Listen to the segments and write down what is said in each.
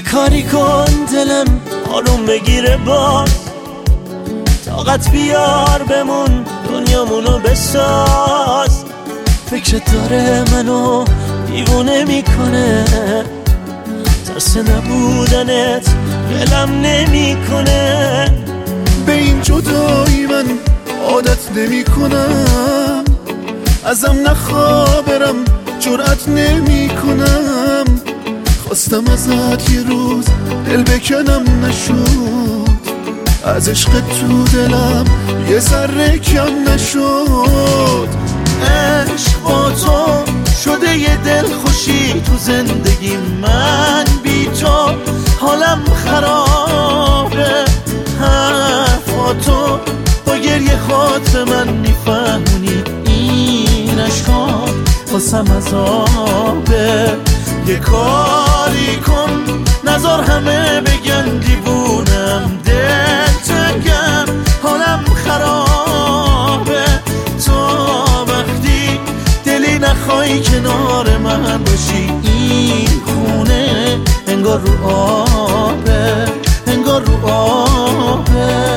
یه کاری کن دلم آروم بگیره باز، طاقت بیار بمون دنیامونو بساز. فکرت داره منو دیوونه میکنه، ترس نبودنت ولم نمیکنه. به این جدایی من عادت نمی کنم، ازم نخوابرم جرأت نمی کنم. خواستم ازت یه روز دل بکنم نشد، از عشق تو دلم یه ذره کم نشد. عشق با تو شده یه دل خوشی تو زندگی من، بی تو حالم خرابه. حرفاتو با گریه خاط به من میفهمونی، این عشقا واسم عذابه. یه کاری کن نذار همه بگن دیوونم، دل تنگم حالم خرابه. تا وقتی دلی نخوای کنار من باشی، این خونه انگار رو آبه، انگار رو آبه.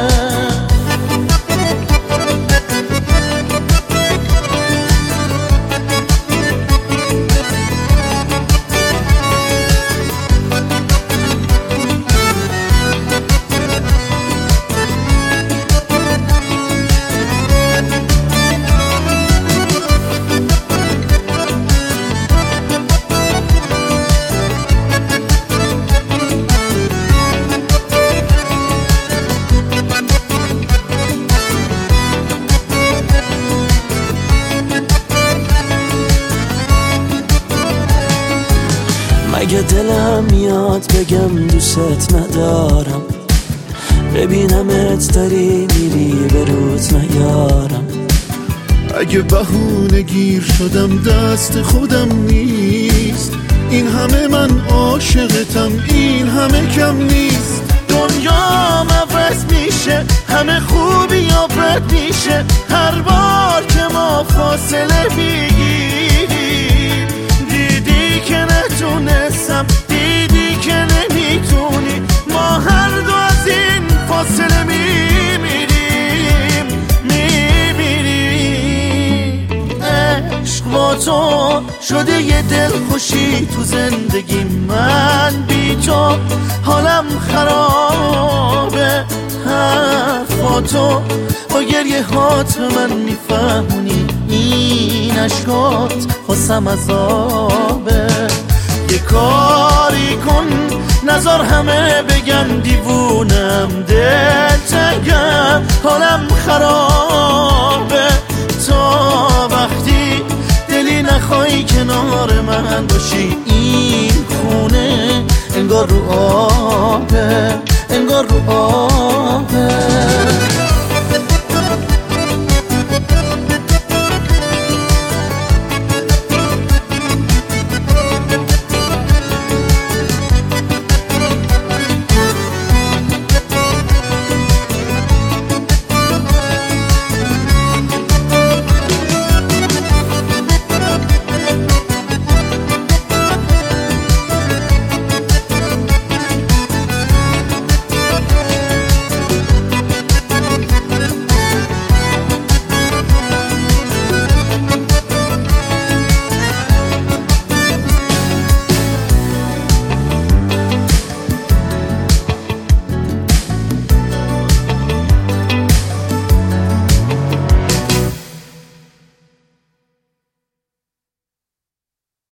اگه دلم میاد بگم دوست ندارم، ببینمت داری میری به روت نیارم. اگه بهونه گیر شدم دست خودم نیست، این همه من عاشقتم این همه کم نیست. دنیام عوض میشه، همه خوبی یا بد میشه، هر بار که ما فاصله میگیریم. دیدی که نتونستم، دیدی که نمیتونی، ما هر دو از این فاصله میمیریم. عشق با تو شده یه دل خوشی تو زندگی من، بی تو حالم خرابه. حرفاتو با گریه هات به من میفهمونی، این عشقات واسم عذابه. یه کاری کن نذار همه بگن دیوونم، دل تنگم حالم خرابه. تا وقتی دلی نخوای کنار من باشی، این خونه انگار رو آبه، انگار رو آبه.